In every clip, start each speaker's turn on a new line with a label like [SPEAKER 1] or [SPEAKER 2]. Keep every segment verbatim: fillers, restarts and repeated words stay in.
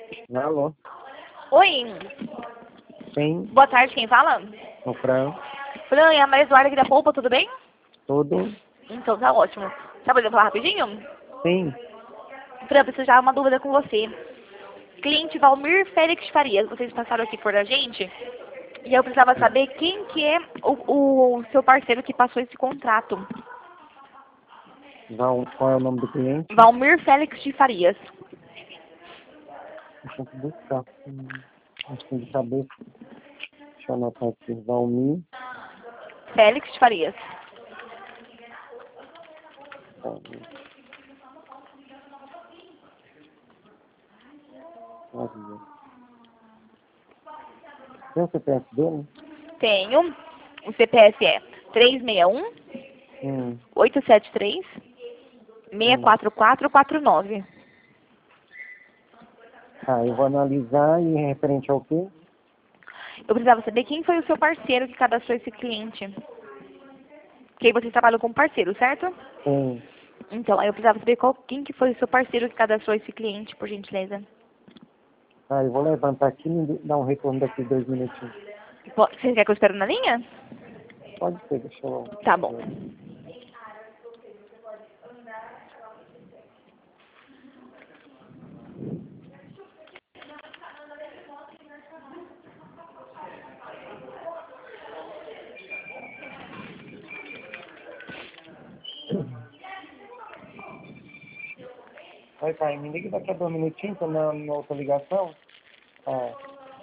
[SPEAKER 1] Alô?
[SPEAKER 2] Oi,
[SPEAKER 1] Sim,
[SPEAKER 2] boa tarde, quem fala?
[SPEAKER 1] o Fran,
[SPEAKER 2] Fran, é a Maria Eduarda aqui da Polpa, tudo bem?
[SPEAKER 1] tudo?
[SPEAKER 2] Então tá ótimo. Tá podendo falar rapidinho?
[SPEAKER 1] Sim.
[SPEAKER 2] Fran, preciso tirar uma dúvida com você. Cliente Valmir Félix Farias, vocês passaram aqui por a gente. E eu precisava saber quem que é o, o seu parceiro que passou esse contrato.
[SPEAKER 1] Val, qual é o nome do cliente?
[SPEAKER 2] Valmir Félix de Farias.
[SPEAKER 1] Deixa eu buscar. Hum, Acho que de cabeça. Deixa eu anotar aqui. Valmir.
[SPEAKER 2] Félix de Farias.
[SPEAKER 1] Valmir. Maria. Tem o C P F dele?
[SPEAKER 2] Tenho. O C P F é três seis um,
[SPEAKER 1] Hum,
[SPEAKER 2] oito sete três, seis
[SPEAKER 1] hum.
[SPEAKER 2] quatro quatro quatro nove.
[SPEAKER 1] Tá, eu vou analisar e referente ao quê?
[SPEAKER 2] Eu precisava saber quem foi o seu parceiro que cadastrou esse cliente. Porque vocês trabalham como parceiro, certo?
[SPEAKER 1] Sim.
[SPEAKER 2] Então, aí eu precisava saber qual, quem que foi o seu parceiro que cadastrou esse cliente, por gentileza.
[SPEAKER 1] Tá, eu vou levantar aqui e me dar um retorno daqui dois minutinhos.
[SPEAKER 2] Po- Você quer que eu espere na linha?
[SPEAKER 1] Pode ser, deixa eu
[SPEAKER 2] Tá bom.
[SPEAKER 1] ver. Oi, pai, me liga daqui a dois minutinhos, tô na, na outra ligação. Tá.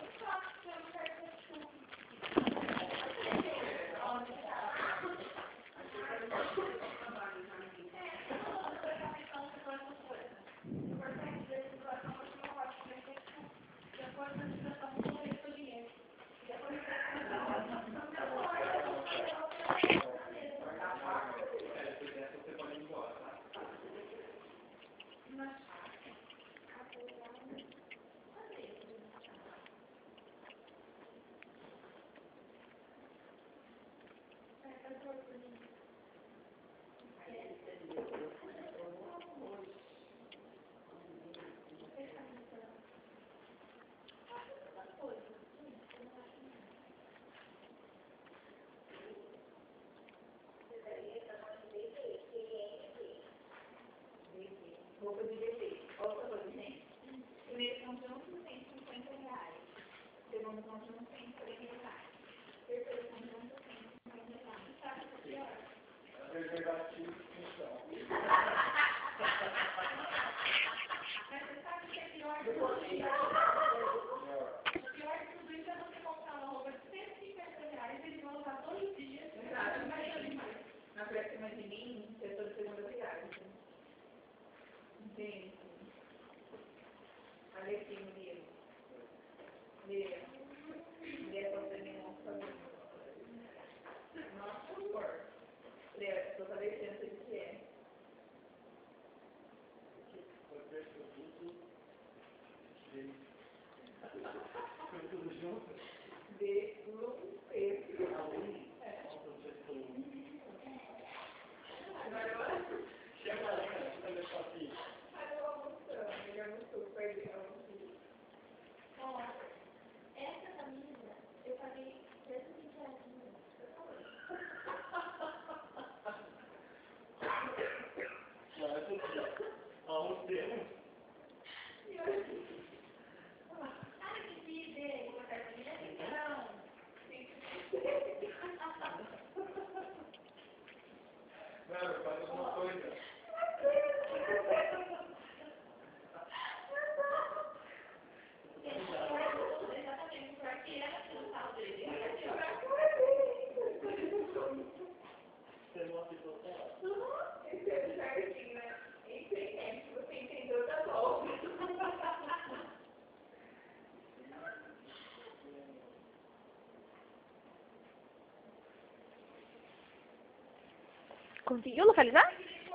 [SPEAKER 2] Conseguiu localizar?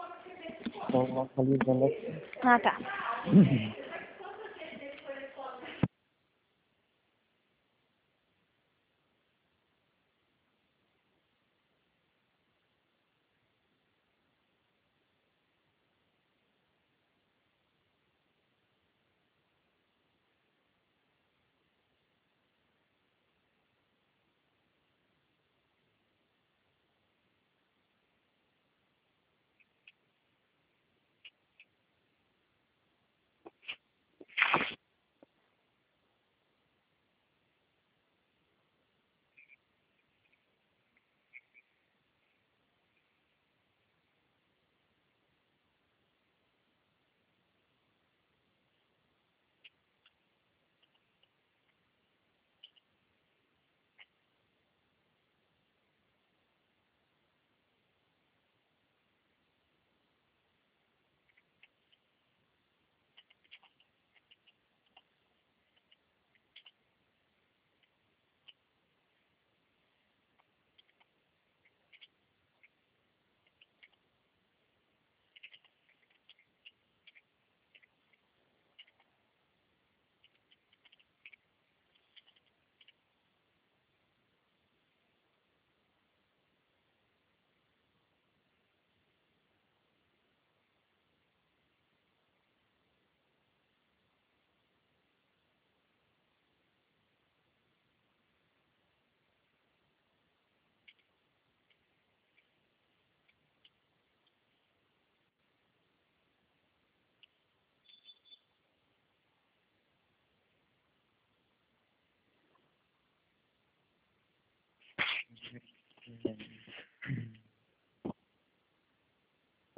[SPEAKER 1] Estou localizando aqui.
[SPEAKER 2] Ah, tá.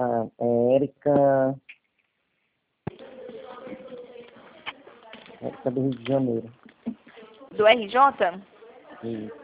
[SPEAKER 1] Tá, é Érica... Érica do Rio de Janeiro.
[SPEAKER 2] Do R J?
[SPEAKER 1] Isso.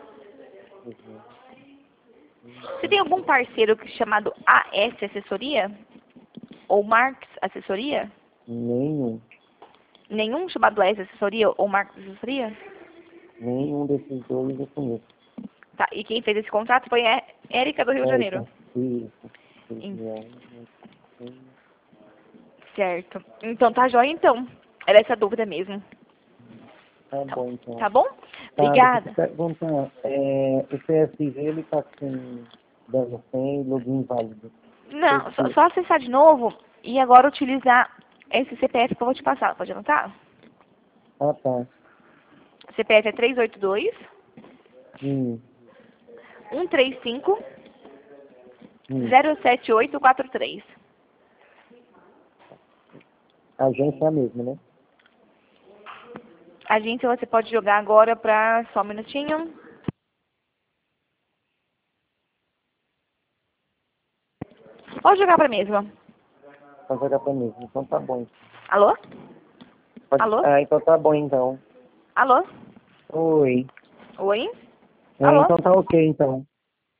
[SPEAKER 2] Você tem algum parceiro que- chamado A S Assessoria? Ou Marx Assessoria?
[SPEAKER 1] Nenhum.
[SPEAKER 2] Nenhum chamado A S Assessoria ou Marx Assessoria?
[SPEAKER 1] Nenhum desses dois eu conheço.
[SPEAKER 2] Tá, e quem fez esse contrato foi a Érica do Rio de
[SPEAKER 1] Érica.
[SPEAKER 2] Janeiro.
[SPEAKER 1] Isso.
[SPEAKER 2] Em- Certo. Então tá jóia, então. Era essa dúvida mesmo.
[SPEAKER 1] Tá bom, então.
[SPEAKER 2] Tá bom?
[SPEAKER 1] Tá,
[SPEAKER 2] Obrigada.
[SPEAKER 1] deixa eu te perguntar. É, o C S G, ele tá com dando sem login válido.
[SPEAKER 2] Não, só, só acessar de novo e agora utilizar esse C P F que eu vou te passar. Pode anotar?
[SPEAKER 1] Ah, tá.
[SPEAKER 2] C P F é três oito dois,
[SPEAKER 1] Hum,
[SPEAKER 2] um três cinco,
[SPEAKER 1] hum.
[SPEAKER 2] zero sete oito quatro três.
[SPEAKER 1] A agência é a mesma, né?
[SPEAKER 2] A gente você pode jogar agora pra... Só um minutinho. Pode jogar pra mesma.
[SPEAKER 1] Pode jogar pra mim. Então tá bom.
[SPEAKER 2] Alô?
[SPEAKER 1] Pode...
[SPEAKER 2] Alô?
[SPEAKER 1] Ah, então tá bom, então.
[SPEAKER 2] Alô?
[SPEAKER 1] Oi.
[SPEAKER 2] Oi?
[SPEAKER 1] É,
[SPEAKER 2] Alô?
[SPEAKER 1] então tá ok, então.